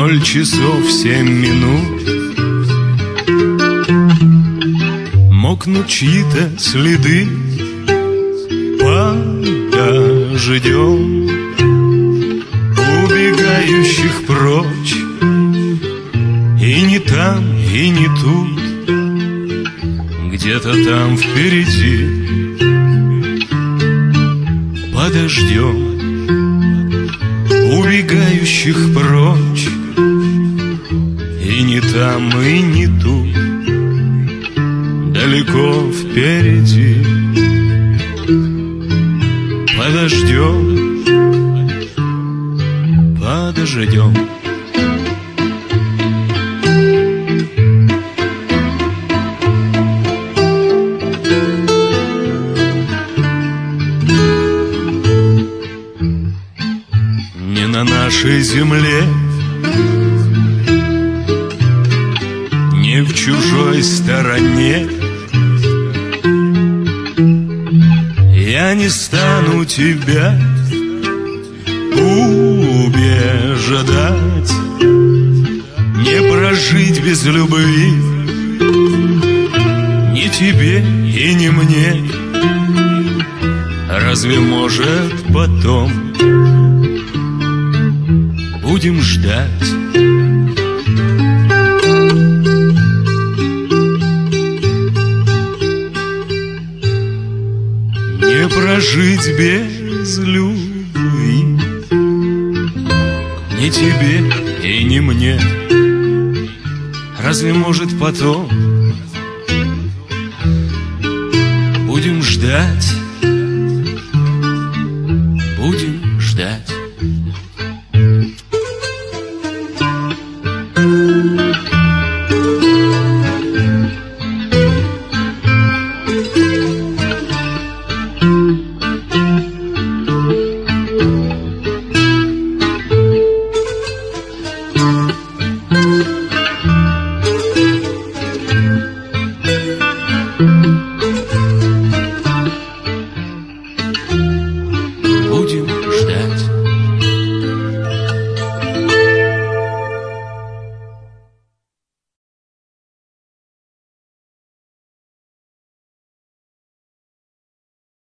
0 часов 7 минут. Мокнут чьи-то следы подождем убегающих прочь. И не там, и не тут, где-то там впереди. Подождем убегающих прочь. И не там, и не тут, далеко впереди. Подождем, подождем. Не на нашей земле, не в чужой стороне я не стану тебя убеждать. Не прожить без любви ни тебе и ни мне. Разве может потом будем ждать? Не прожить без любви ни тебе и ни мне. Разве может потом будем ждать?